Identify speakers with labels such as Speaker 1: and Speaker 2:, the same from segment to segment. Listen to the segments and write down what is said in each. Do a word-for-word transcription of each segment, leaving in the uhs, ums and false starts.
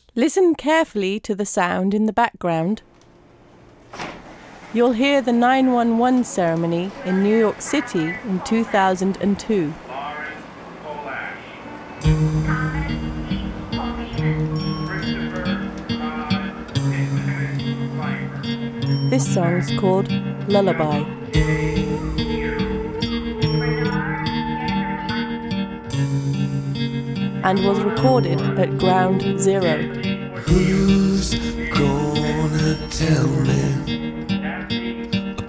Speaker 1: Listen carefully to the sound in the background. You'll hear the nine one one ceremony in New York City in two thousand two. This song's called Lullaby. And was recorded at Ground Zero.
Speaker 2: Who's gonna tell me a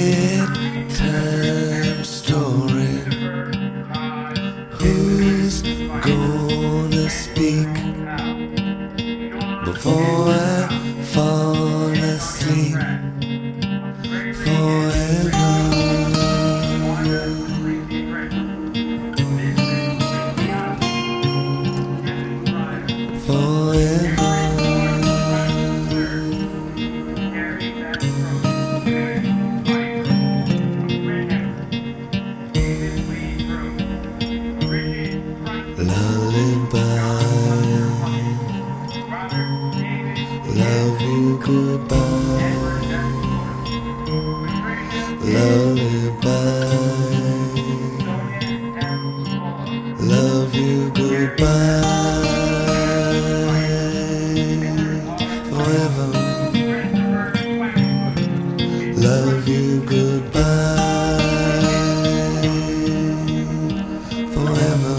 Speaker 2: bedtime story? Who's gonna speak before I fall asleep forever? Love you goodbye. Lullaby. Love you goodbye. Forever. Love you goodbye. Forever.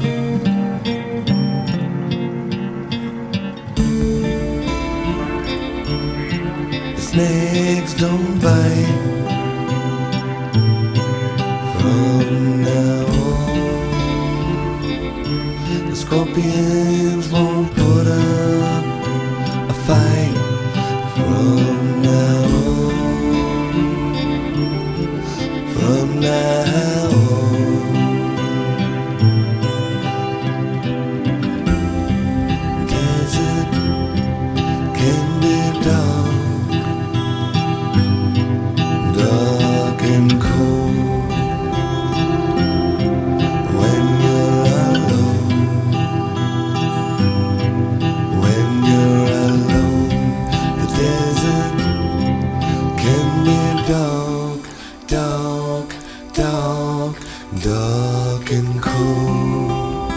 Speaker 2: Snakes don't bite from now on. The scorpions won't put up a fight from now on. From now on. Desert can be dark. Dark and cold when you're alone. When you're alone, the desert can be dark, dark, dark, dark and cold.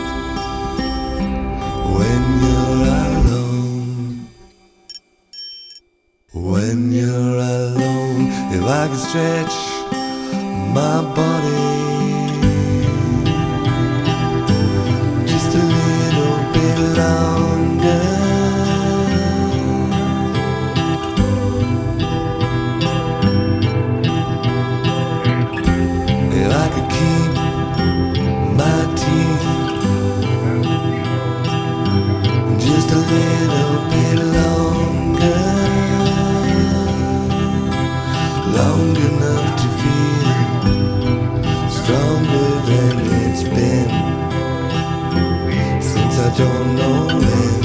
Speaker 2: When you're alone, when you're alone. If I could stretch my body just a little bit longer, if I could keep my teeth just a little bit longer, long enough to feel stronger than it's been since I don't know when.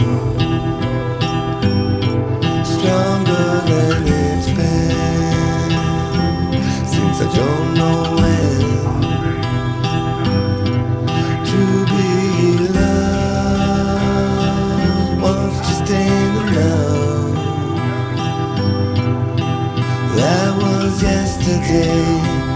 Speaker 2: Stronger than it's been since I don't know when. To be loved once just ain't enough. That was yesterday.